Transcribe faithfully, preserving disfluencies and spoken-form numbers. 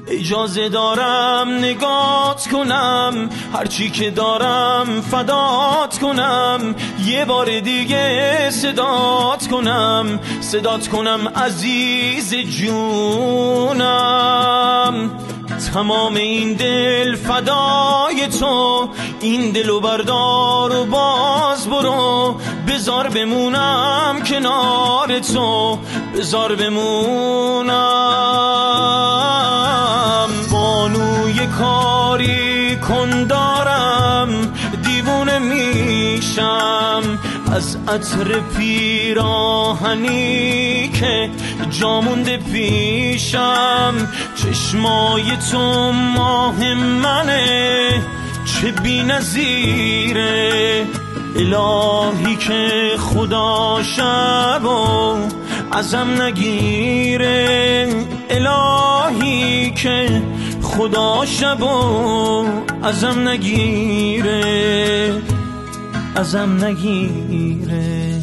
اجازه دارم نگات کنم، هرچی که دارم فدات کنم، یه بار دیگه صدات کنم، صدات کنم عزیز جونم. تمام این دل فدای تو، این دلو بردار و باز برو، بذار بمونم کنار تو، بذار بمونم. بانوی کاری کن دارم، دیوونه میشم از عطر پیراهنی که جامونده پیشم. چشمای تو ماه منه چه بی نظیره، الهی که خدا شبو ازم نگیره، الهی که خدا شبو ازم نگیره، ازم نگیره.